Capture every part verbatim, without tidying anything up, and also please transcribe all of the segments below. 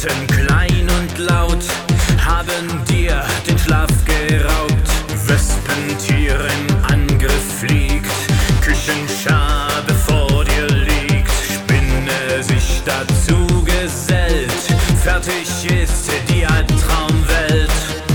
Insekten klein und laut haben dir den Schlaf geraubt. Wespentier im Angriff fliegt, Küchenschabe vor dir liegt, Spinne sich dazu gesellt, fertig ist die Albtraumwelt.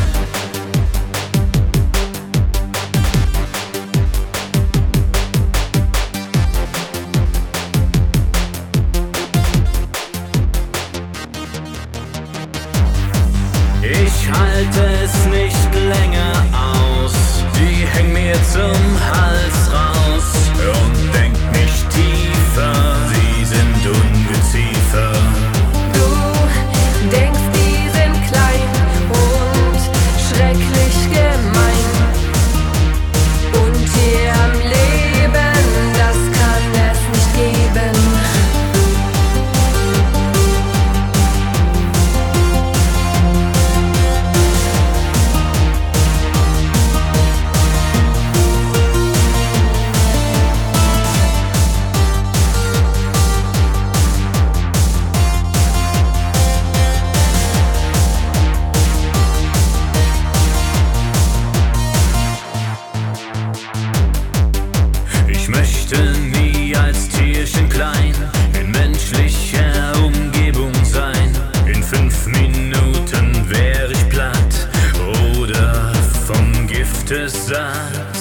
Ich halte es nicht länger aus, die hängen mir zum Hals raus und denk nicht tiefer, sie sind Ungeziefer. Du denkst, die sind klein und schrecklich gemein, und hier am Leben, das kann es nicht geben. Ich möchte nie als Tierchen klein in menschlicher Umgebung sein. In fünf Minuten wär ich platt oder vom Gifte satt.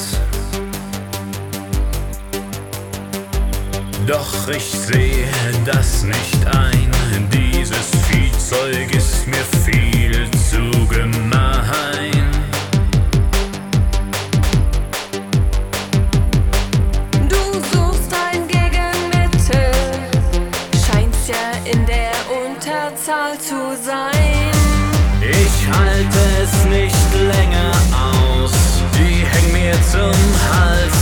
Doch ich sehe das nicht ein, dieses Viehzeug ist mir viel zu gemein. In der Unterzahl zu sein. Ich halte es nicht länger aus, die hängen mir zum Hals